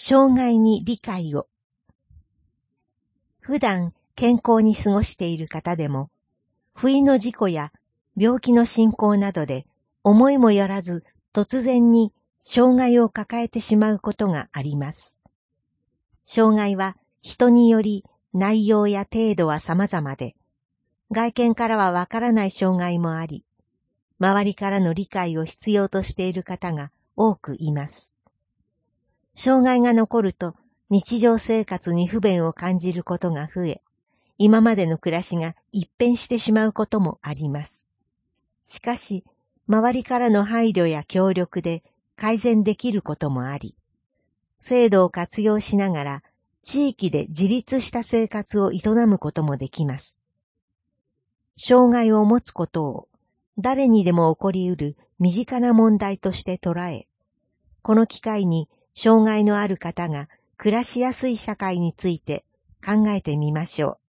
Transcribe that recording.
障害に理解を。普段健康に過ごしている方でも、不意の事故や病気の進行などで思いもよらず突然に障害を抱えてしまうことがあります。障害は人により内容や程度は様々で、外見からはわからない障害もあり、周りからの理解を必要としている方が多くいます。障害が残ると日常生活に不便を感じることが増え、今までの暮らしが一変してしまうこともあります。しかし、周りからの配慮や協力で改善できることもあり、制度を活用しながら地域で自立した生活を営むこともできます。障害を持つことを誰にでも起こり得る身近な問題として捉え、この機会に障害のある方が暮らしやすい社会について考えてみましょう。